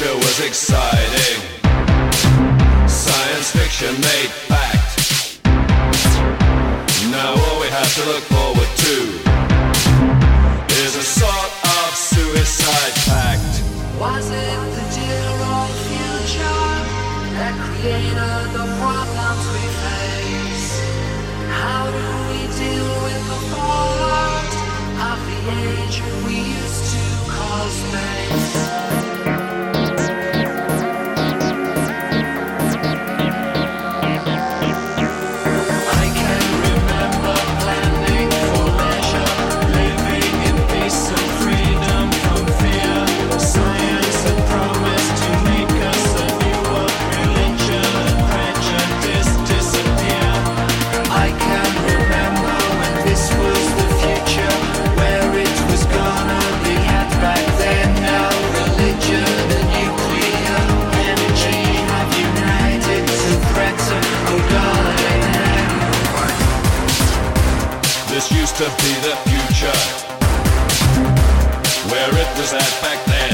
future was exciting. Science fiction made fact. Now all we have to look forward to is a sort of suicide pact. Was it the dear old future that created the problems we face? How do we deal with the fallout of the age we used to call space? To be the future, where it was at back then.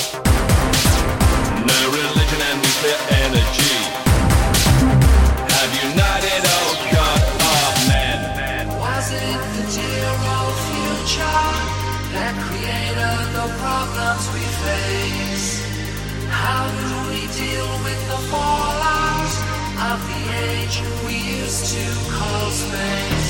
No religion and nuclear energy have united, oh God of men. Was it the dear old future that created the problems we face? How do we deal with the fallout of the age we used to call space?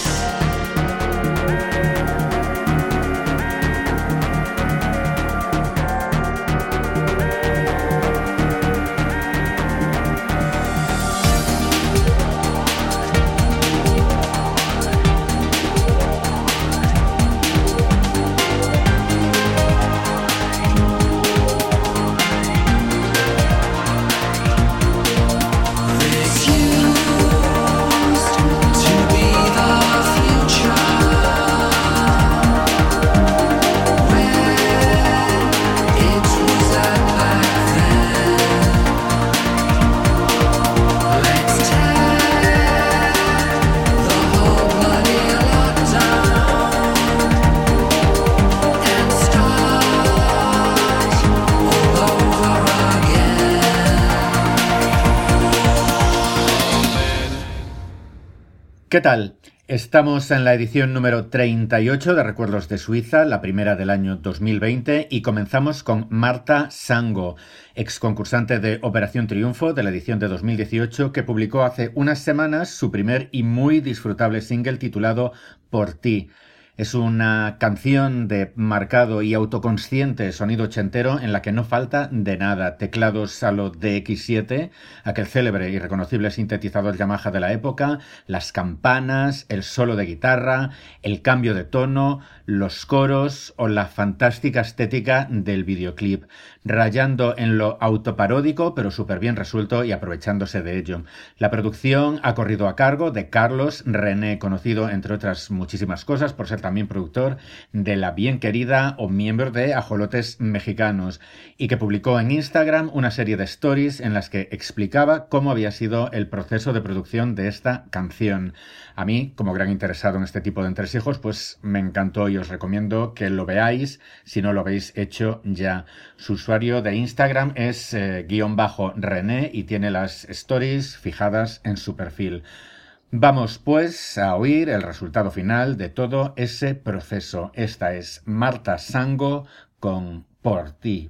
¿Qué tal? Estamos en la edición número 38 de Recuerdos de Suiza, la primera del año 2020, y comenzamos con Marta Sango, ex concursante de Operación Triunfo de la edición de 2018, que publicó hace unas semanas su primer y muy disfrutable single titulado Por ti. Es una canción de marcado y autoconsciente sonido ochentero en la que no falta de nada. Teclados a lo DX7, aquel célebre y reconocible sintetizador Yamaha de la época, las campanas, el solo de guitarra, el cambio de tono, los coros o la fantástica estética del videoclip, rayando en lo autoparódico pero súper bien resuelto y aprovechándose de ello. La producción ha corrido a cargo de Carlos René, conocido entre otras muchísimas cosas por ser también productor de La Bien Querida o miembro de Ajolotes Mexicanos, y que publicó en Instagram una serie de stories en las que explicaba cómo había sido el proceso de producción de esta canción. A mí, como gran interesado en este tipo de entresijos, pues me encantó y os recomiendo que lo veáis si no lo habéis hecho ya. Su usuario de Instagram es _René y tiene las stories fijadas en su perfil. Vamos pues a oír el resultado final de todo ese proceso. Esta es Marta Sango con Por ti.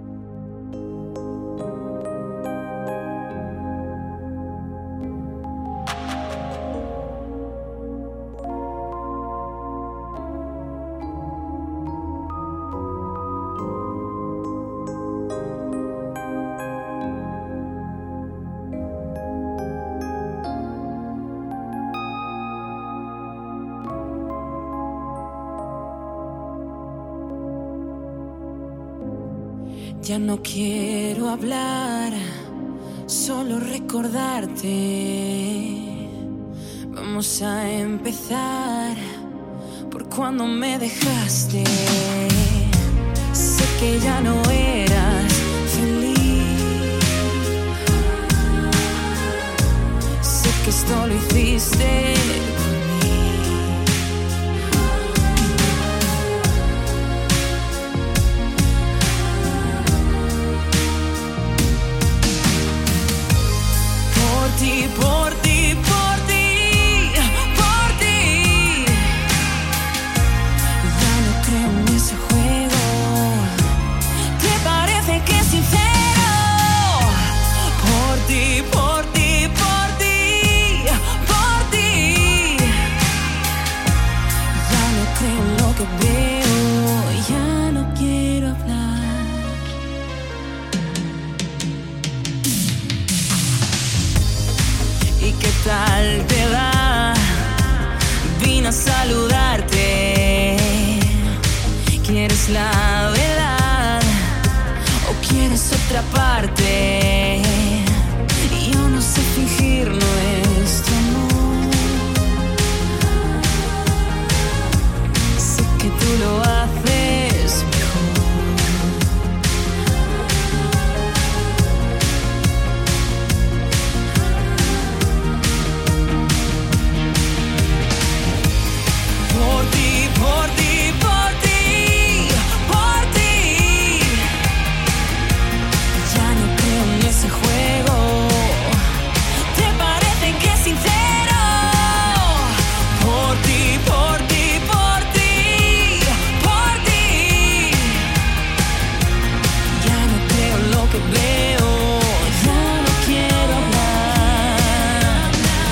Ya no quiero hablar, solo recordarte. Vamos a empezar por cuando me dejaste. Sé que ya no eras feliz. Sé que esto lo hiciste por mí. creo en ese juego. ¿Te parece que es sincero? Por ti, por ti, por ti, por ti. Ya no creo en lo que veo, ya no quiero hablar. ¿Y qué tal te va? Vine a saludarte. ¿Quieres la verdad o quieres otra parte? Yo no sé fingir nuestro amor. Sé que tú lo haces mejor. Por ti, por ti, por ti, por ti. Ya no creo en ese juego. ¿Te parece que es sincero? Por ti, por ti, por ti, por ti. Ya no creo en lo que veo, ya no quiero hablar.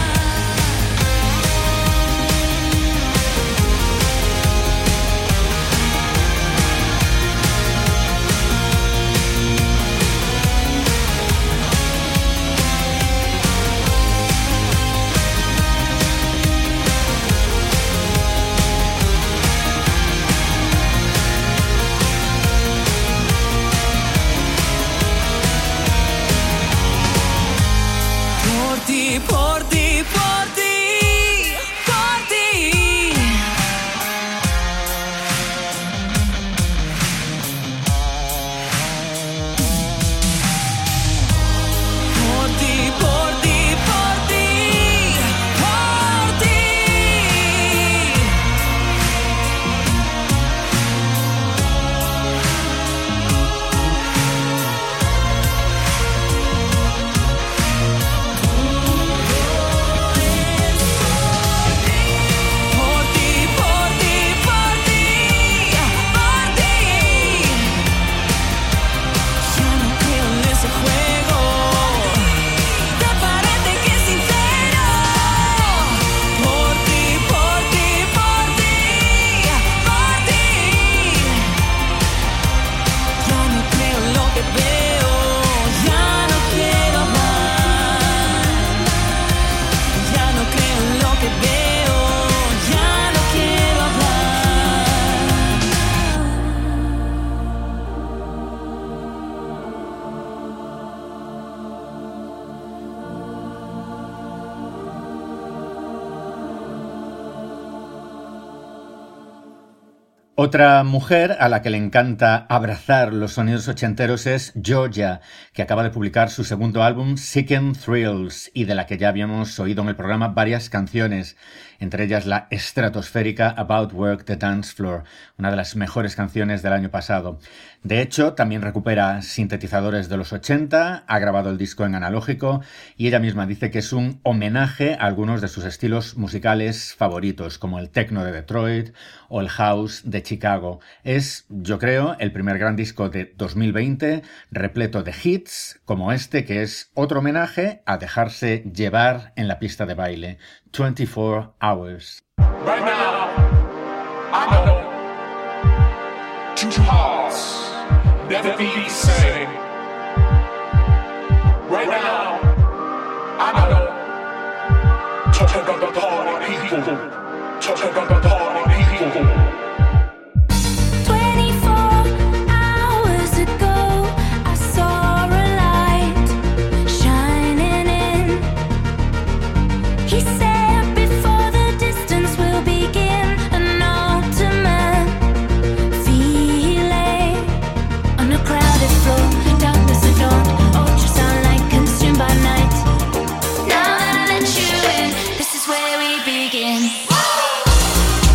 Por ti, por ti, por ti, por ti. Por ti, por ti, por ti, por ti. Por ti, por ti, por ti, por ti. Ya no creo en ese juego. ¿Te parece que es sincero? Por ti, por ti, por ti, por ti. Ya no creo en lo que veo, ya no quiero hablar. Ya no creo en lo que veo, ya no quiero hablar. Otra mujer a la que le encanta abrazar los sonidos ochenteros es Georgia, que acaba de publicar su segundo álbum Seeking Thrills y de la que ya habíamos oído en el programa varias canciones, entre ellas la estratosférica About Work the Dance Floor, una de las mejores canciones del año pasado. De hecho, también recupera sintetizadores de los 80, ha grabado el disco en analógico y ella misma dice que es un homenaje a algunos de sus estilos musicales favoritos, como el techno de Detroit o el house de Chicago. Es, yo creo, el primer gran disco de 2020, repleto de hits como este, que es otro homenaje a dejarse llevar en la pista de baile. 24 Hours. Right now, I know two hearts never be the same. Right now, I know talking about the party people, talking about the party people. 24 hours ago, I saw a light shining in. He said before the distance will begin, an ultimate feeling on a crowded floor, darkness at dawn, ultrasound light consumed by night. Now that I let you in, this is where we begin.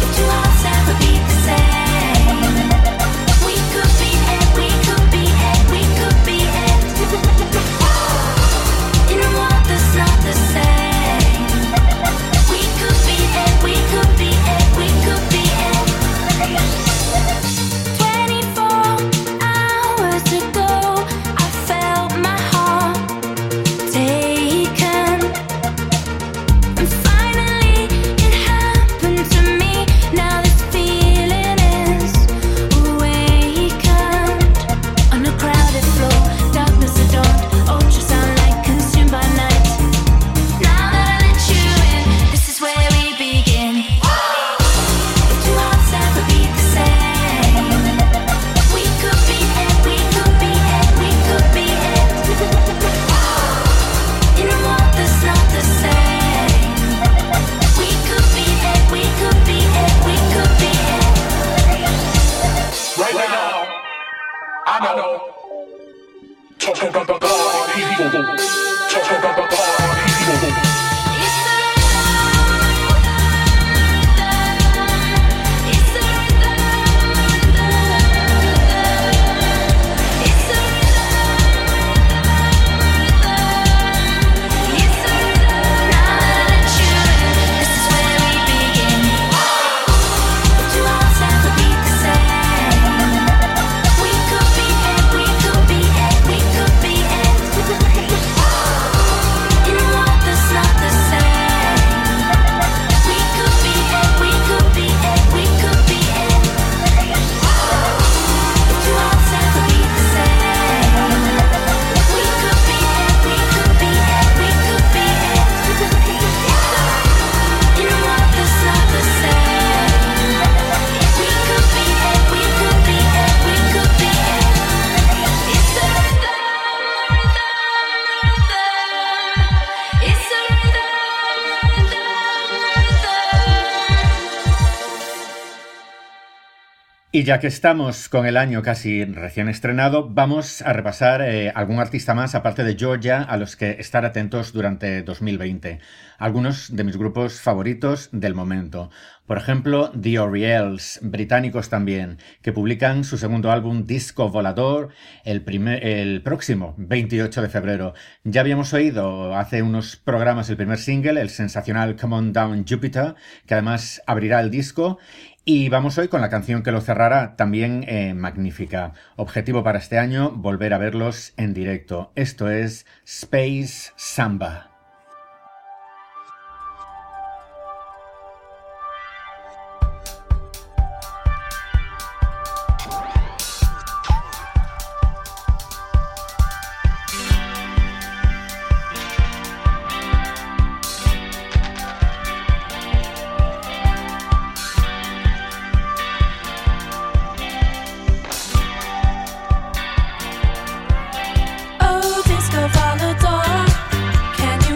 I know. Talking about the party people. Talking about the party people. Y ya que estamos con el año casi recién estrenado, vamos a repasar algún artista más, aparte de Georgia, a los que estar atentos durante 2020. Algunos de mis grupos favoritos del momento. Por ejemplo, The Orioles, británicos también, que publican su segundo álbum Disco Volador el próximo 28 de febrero. Ya habíamos oído hace unos programas el primer single, el sensacional Come On Down Jupiter, que además abrirá el disco. Y vamos hoy con la canción que lo cerrará, también magnífica. Objetivo para este año, volver a verlos en directo. Esto es Space Samba. Oh, disco volador, can you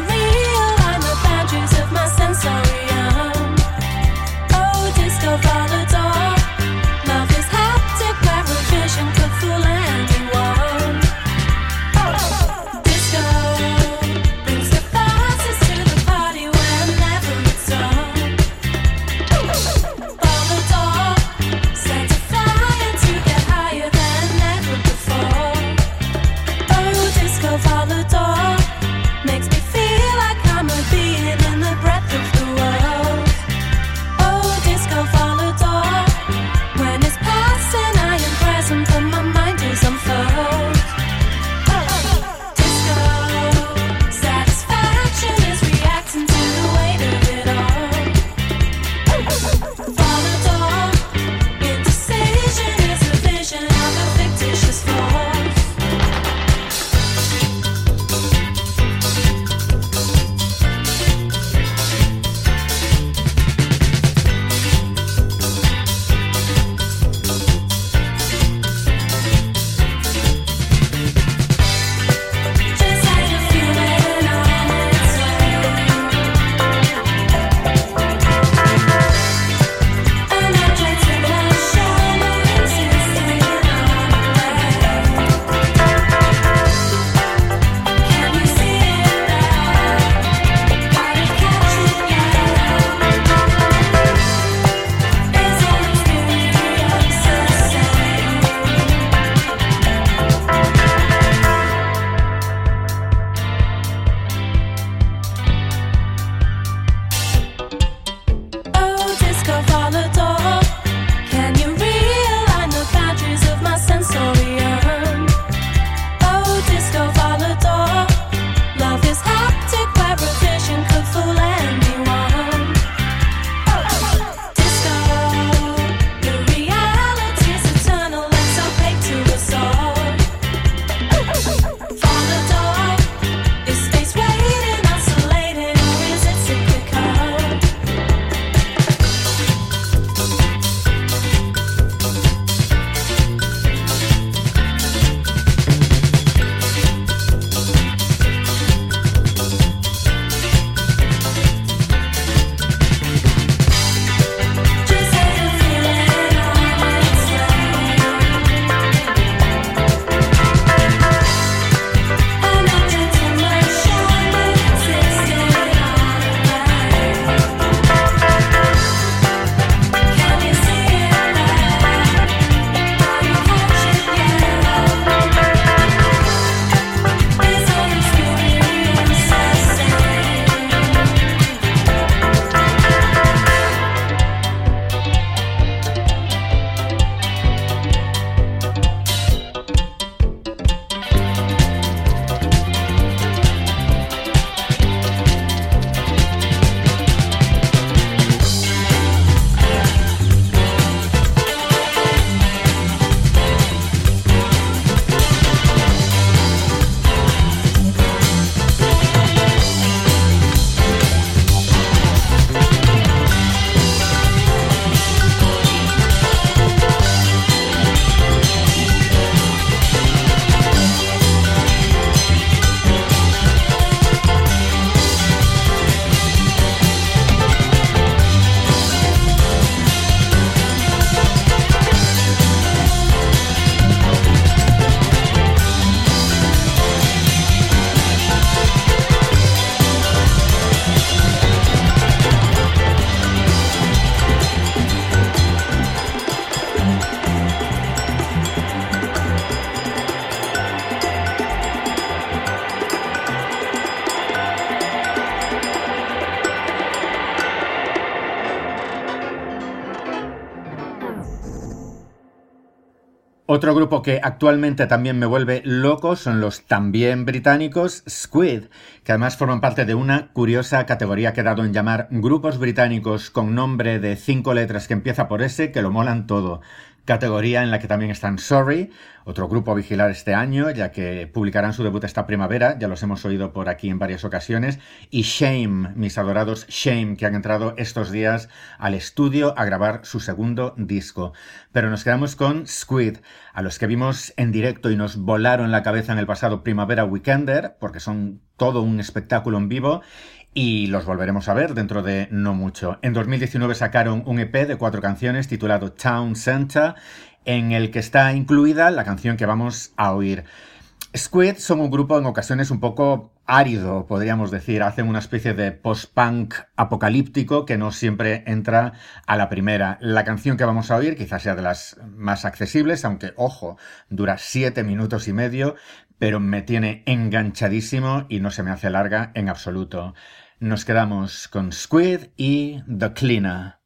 Otro grupo que actualmente también me vuelve loco son los también británicos Squid, que además forman parte de una curiosa categoría que he dado en llamar grupos británicos con nombre de 5 letras que empieza por S, que lo molan todo. Categoría en la que también están Sorry, otro grupo a vigilar este año, ya que publicarán su debut esta primavera, ya los hemos oído por aquí en varias ocasiones, y Shame, mis adorados Shame, que han entrado estos días al estudio a grabar su segundo disco. Pero nos quedamos con Squid, a los que vimos en directo y nos volaron la cabeza en el pasado Primavera Weekender, porque son todo un espectáculo en vivo, y los volveremos a ver dentro de no mucho. En 2019 sacaron un EP de 4 canciones titulado Town Center, en el que está incluida la canción que vamos a oír. Squid son un grupo en ocasiones un poco árido, podríamos decir. Hacen una especie de post-punk apocalíptico que no siempre entra a la primera. La canción que vamos a oír quizás sea de las más accesibles, aunque, ojo, dura 7 minutos y medio, pero me tiene enganchadísimo y no se me hace larga en absoluto. Nos quedamos con Squid y The Cleaner.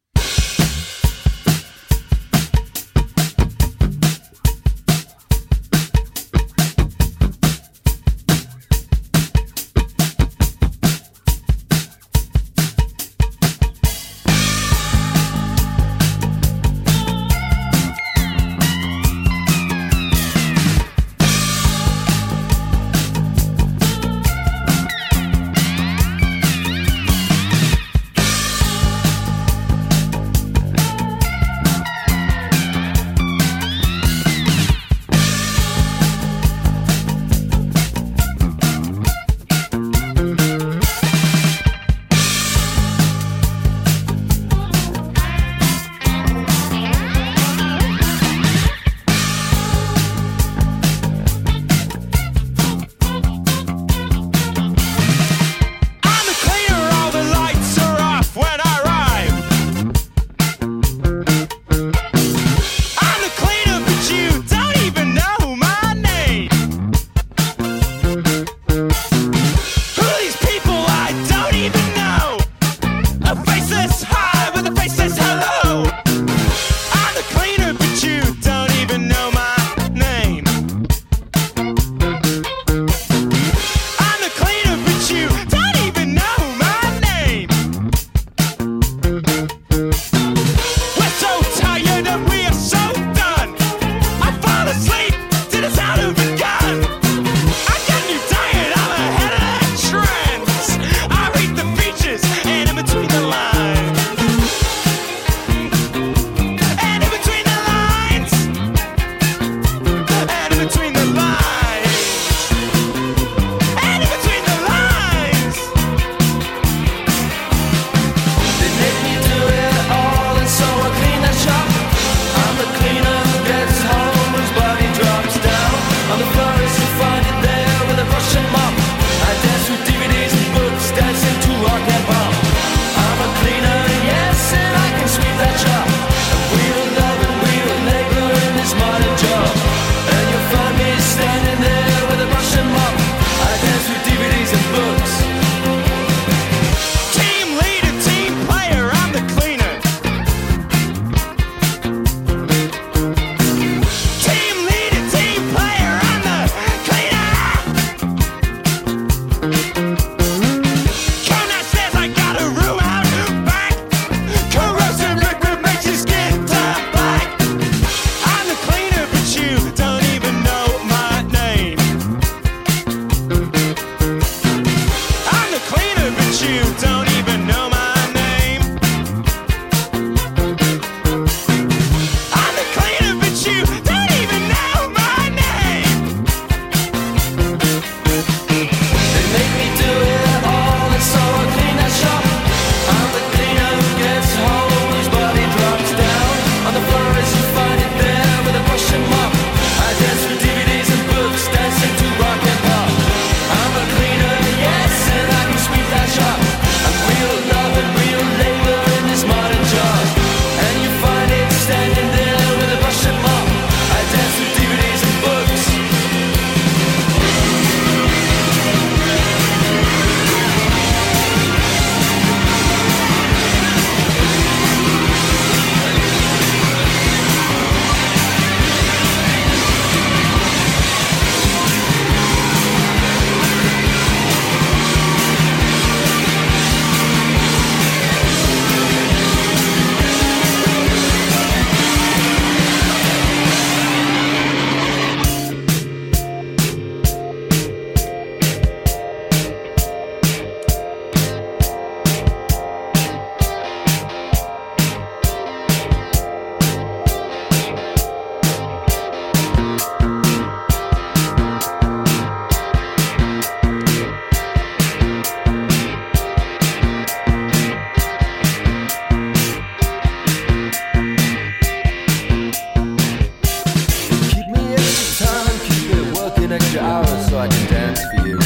I can dance for you.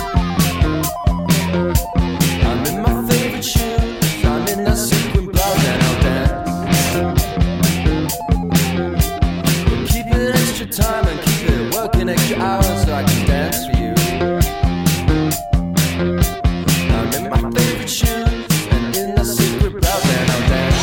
I'm in my favorite shoes, I'm in that sequin blouse and I'll dance. Keep it extra time and keep it working extra hours so I can dance for you. I'm in my favorite shoes and in that sequin blouse and I'll dance.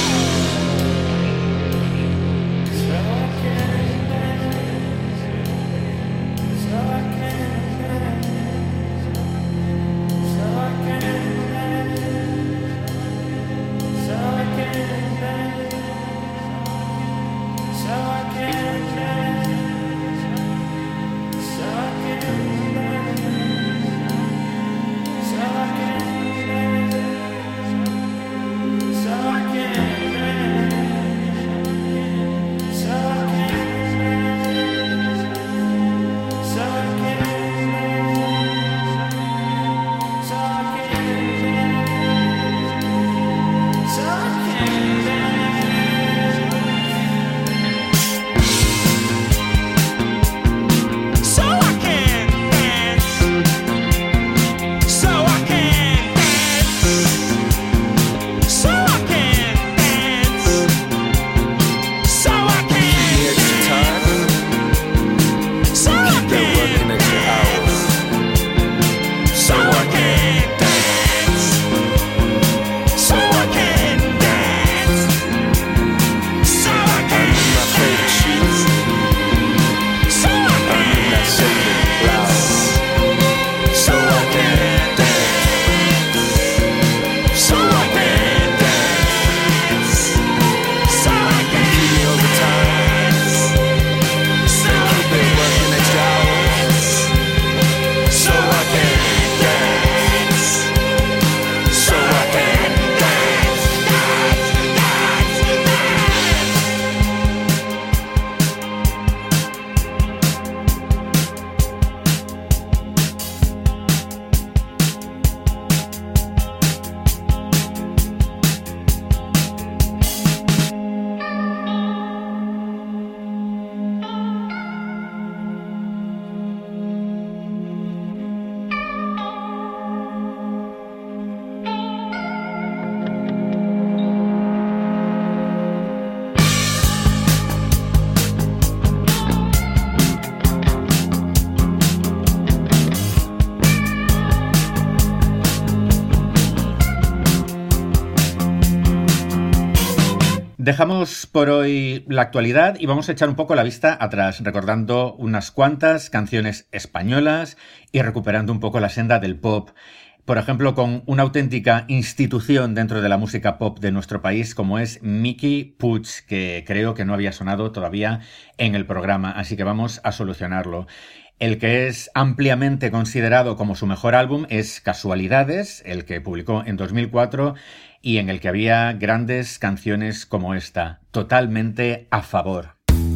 Dejamos por hoy la actualidad y vamos a echar un poco la vista atrás, recordando unas cuantas canciones españolas y recuperando un poco la senda del pop. Por ejemplo, con una auténtica institución dentro de la música pop de nuestro país como es Miki Puig, que creo que no había sonado todavía en el programa, así que vamos a solucionarlo. El que es ampliamente considerado como su mejor álbum es Casualidades, el que publicó en 2004 y en el que había grandes canciones como esta, Totalmente a favor.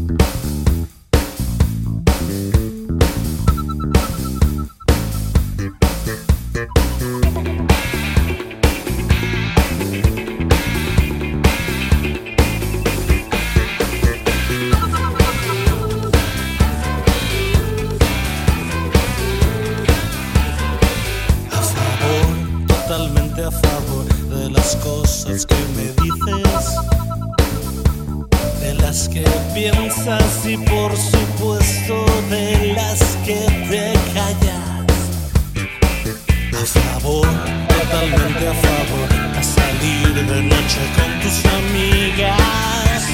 Totalmente a favor de las cosas que me dices, de las que piensas y por supuesto de las que te callas. A favor, totalmente a favor, a salir de noche con tus amigas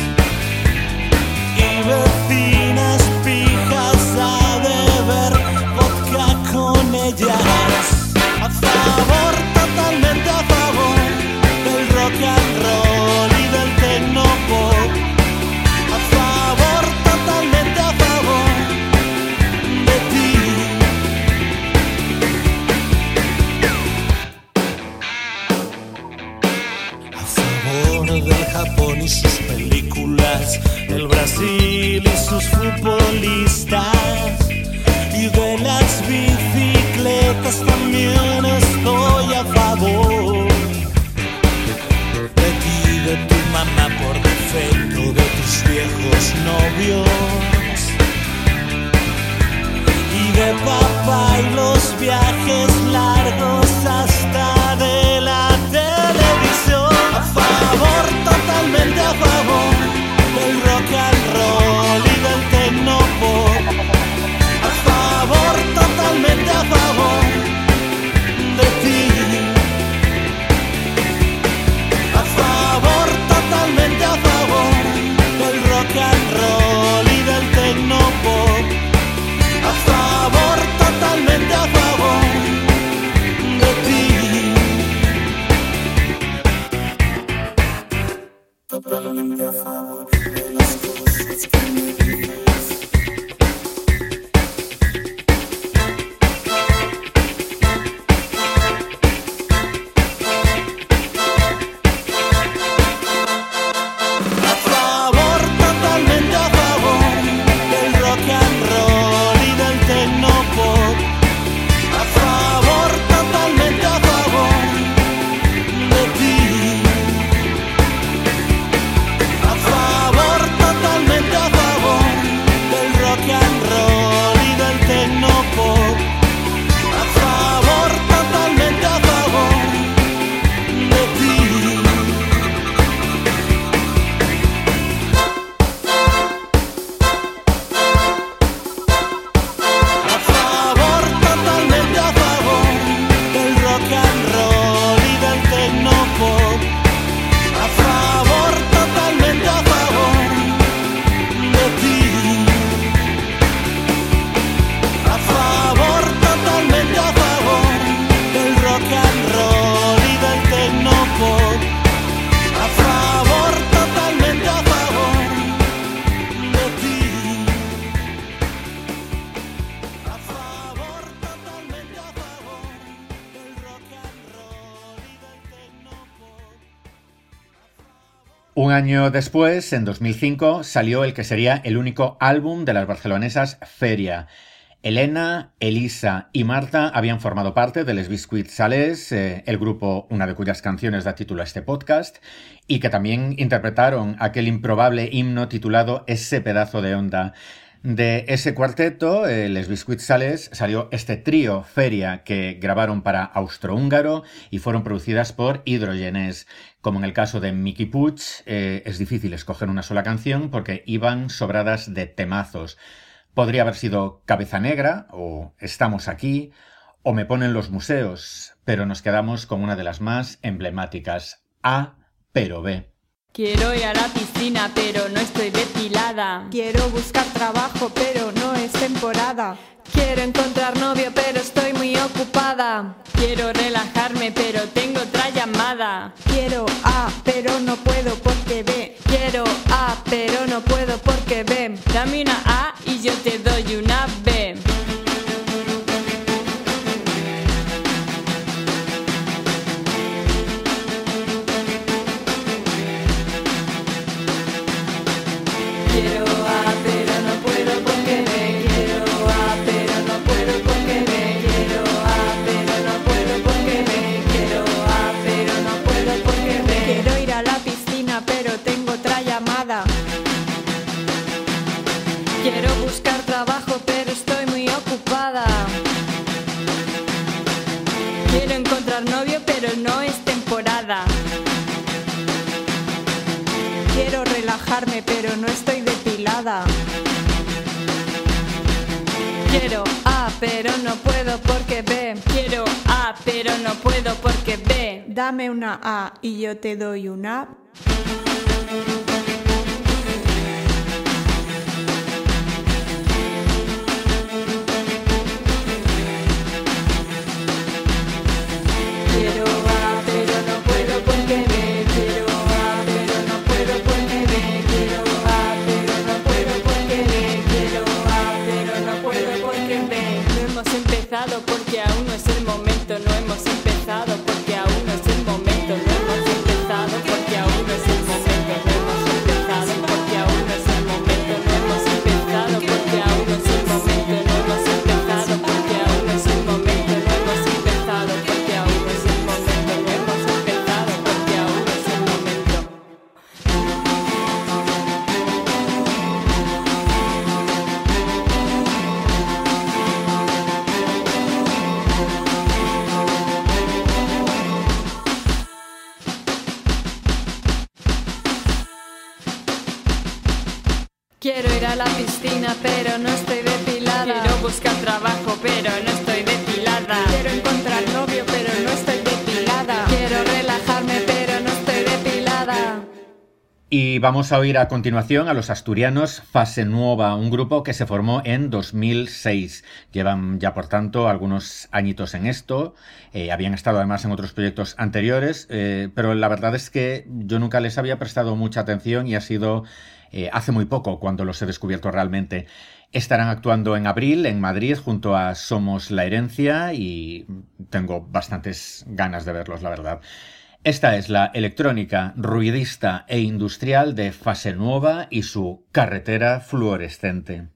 y vecinas pijas a beber vodka con ellas. A favor, totalmente a favor del rock and roll y del tecnopop. A favor, totalmente a favor de ti. A favor del Japón y sus películas, del Brasil y sus futbolistas, y de las bicicletas también estoy a favor. De ti, de tu mamá por defecto, de tus viejos novios y de papá Un año después, en 2005, salió el que sería el único álbum de las barcelonesas Feria. Elena, Elisa y Marta habían formado parte de Les Biscuits Salés, el grupo, una de cuyas canciones da título a este podcast, y que también interpretaron aquel improbable himno titulado Ese pedazo de onda. De ese cuarteto, Les Biscuits Salés, salió este trío Feria que grabaron para Austrohúngaro y fueron producidas por Hidrogenes. Como en el caso de Miki Puig, es difícil escoger una sola canción porque iban sobradas de temazos. Podría haber sido Cabeza Negra, o Estamos aquí, o Me ponen los museos, pero nos quedamos con una de las más emblemáticas, A pero B. Quiero ir a la piscina, pero no estoy depilada. Quiero buscar trabajo, pero no es temporada. Quiero encontrar novio, pero estoy muy ocupada. Quiero relajarme, pero tengo otra llamada. Quiero A, pero no puedo porque B. Quiero A, pero no puedo porque B. Dame una A y yo te doy una B. Quiero A, pero no puedo porque B. Quiero A, pero no puedo porque B. Quiero A, pero no puedo porque B. Quiero A, pero no puedo porque B. Quiero ir a la piscina, pero tengo otra llamada. Quiero buscar trabajo, pero estoy muy ocupada. Quiero encontrar novio, pero no es temporada. Quiero relajarme, pero no estoy depilada. Quiero A, pero no puedo porque B. Quiero A, pero no puedo porque B. Dame una A y yo te doy una. Quiero A, pero no puedo porque B. Quiero A, pero no puedo porque B. Quiero A, pero no puedo porque B. Quiero A, pero no puedo porque B. No hemos empezado porque aún no es el momento. No hemos empezado porque aún no es el momento. No hemos empezado porque aún no es el momento. No hemos empezado porque aún no es el momento. No hemos empezado porque aún no es el momento. No hemos empezado porque aún no es el momento. No hemos empezado porque aún no es el momento. No hemos empezado porque aún no es el momento. Quiero ir a la piscina, pero no estoy depilada. Quiero buscar trabajo, pero no estoy depilada. Quiero encontrar novio, pero no estoy depilada. Quiero relajarme, pero no estoy depilada. Y vamos a oír a continuación a los asturianos Fase Nuova, un grupo que se formó en 2006. Llevan ya, por tanto, algunos añitos en esto. Habían estado además en otros proyectos anteriores, pero la verdad es que yo nunca les había prestado mucha atención y ha sido hace muy poco cuando los he descubierto realmente. Estarán actuando en abril en Madrid junto a Somos la Herencia y tengo bastantes ganas de verlos, la verdad. Esta es la electrónica ruidista e industrial de Fase Nuova y su Carretera Fluorescente.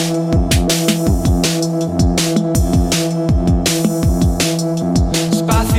Spacio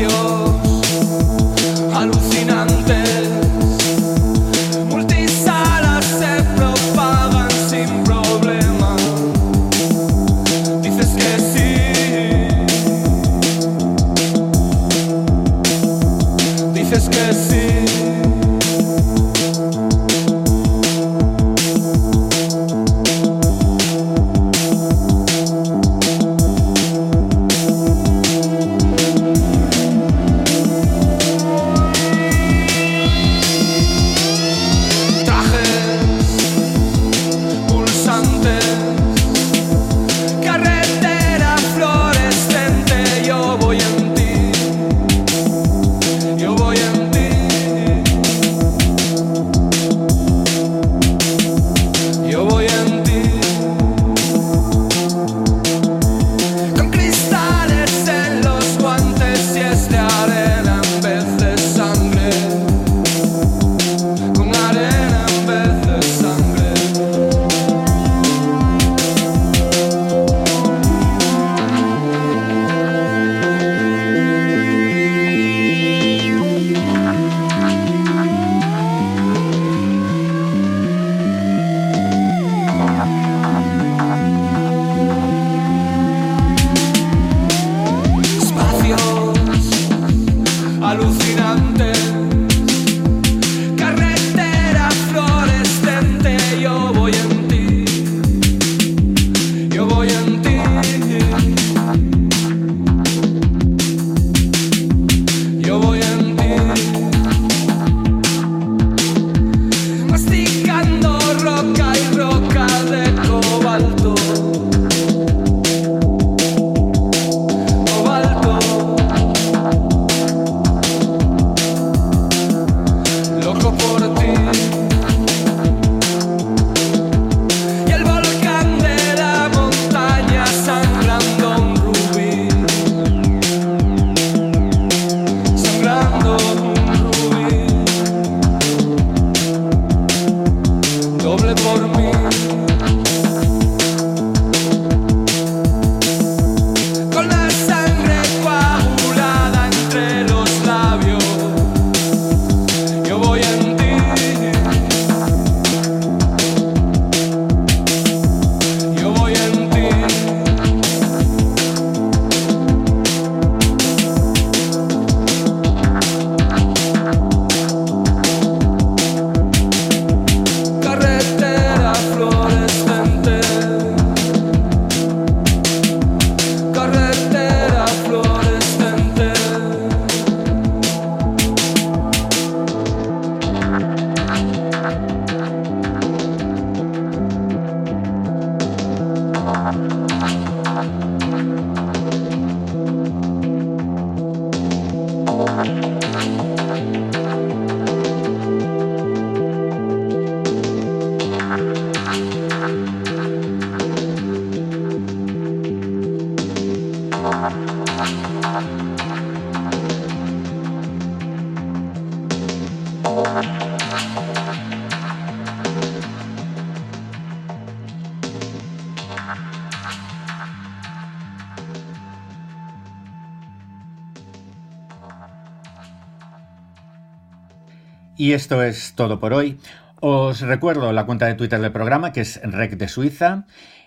Y esto es todo por hoy. Os recuerdo la cuenta de Twitter del programa, que es Rec de Suiza.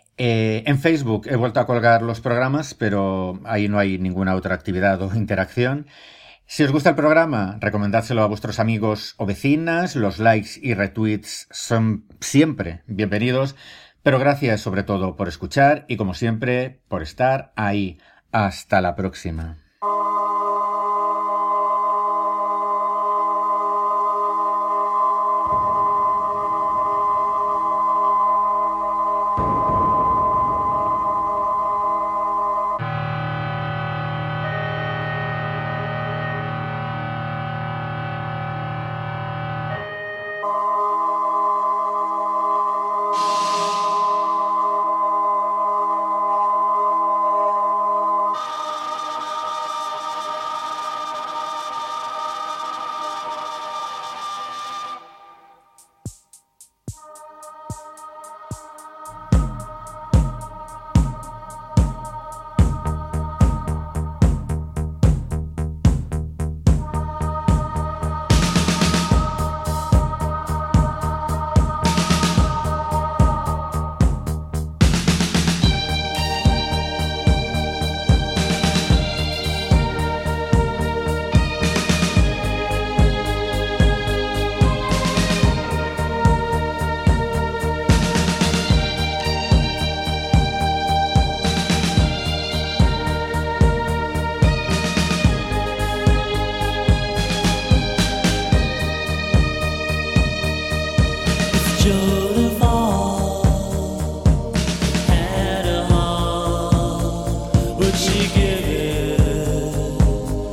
En Facebook he vuelto a colgar los programas, pero ahí no hay ninguna otra actividad o interacción. Si os gusta el programa, recomendádselo a vuestros amigos o vecinas. Los likes y retweets son siempre bienvenidos. Pero gracias sobre todo por escuchar y, como siempre, por estar ahí. Hasta la próxima.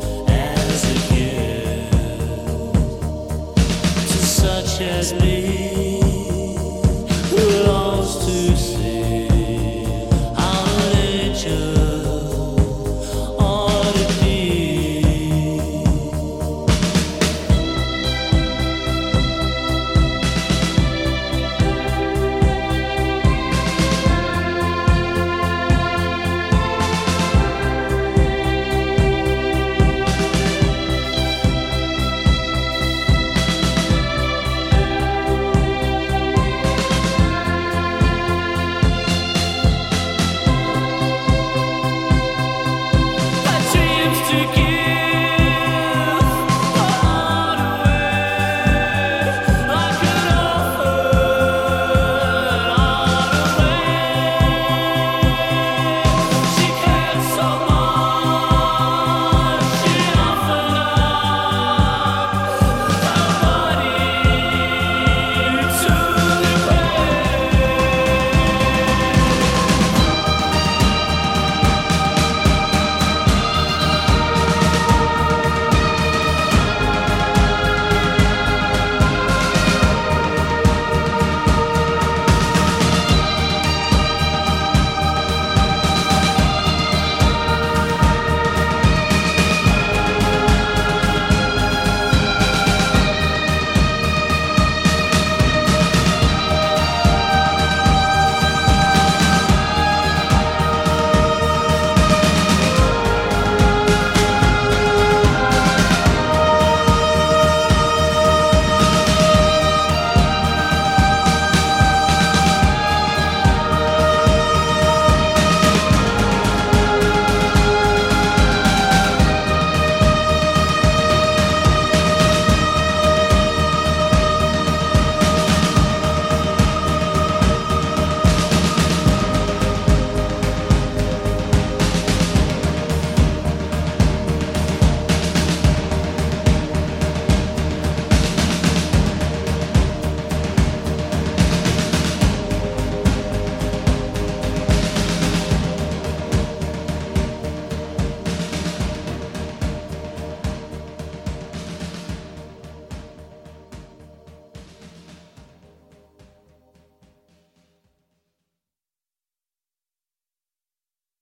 As me